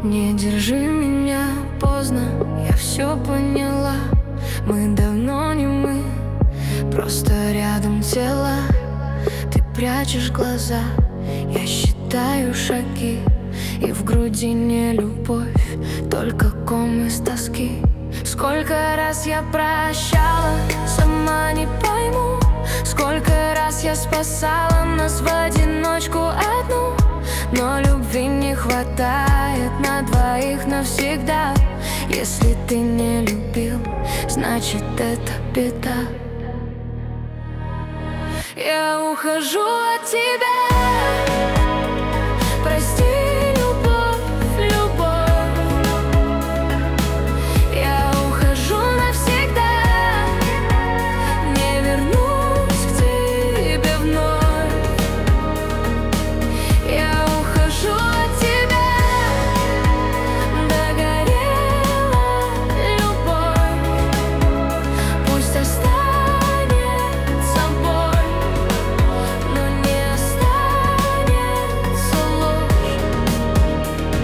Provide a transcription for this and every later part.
Не держи меня поздно, я все поняла. Мы давно не мы, просто рядом тела. Ты прячешь глаза, я считаю шаги, и в груди не любовь, только ком из тоски. Сколько раз я прощала, сама не пойму. Сколько раз я спасала нас в одиночку одну. Но любви не хватает на двоих навсегда. Если ты не любил, значит это беда. Я ухожу от тебя. Прости, любовь, любовь. Я ухожу навсегда. Не вернусь к тебе вновь. Я ухожу от тебя. Догорела любовь. Пусть останется боль, но не останется ложь.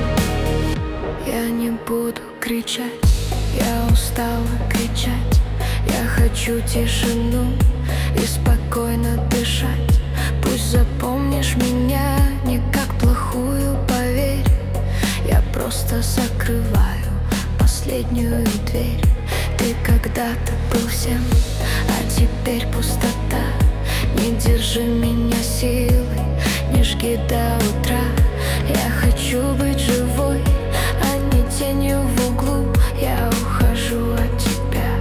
Я не буду кричать, я устала кричать. Я хочу тишину и спокойно дышать. Пусть запомнишь меня не как плохую, поверь. Я просто закрываю последнюю дверь. Ты когда-то был всем, а теперь пустота. Не держи меня силой, не жги до утра. Я хочу быть живой, а не тенью в углу. Я ухожу от тебя.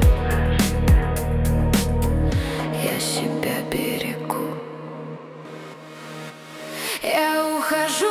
Я себя берегу. Я ухожу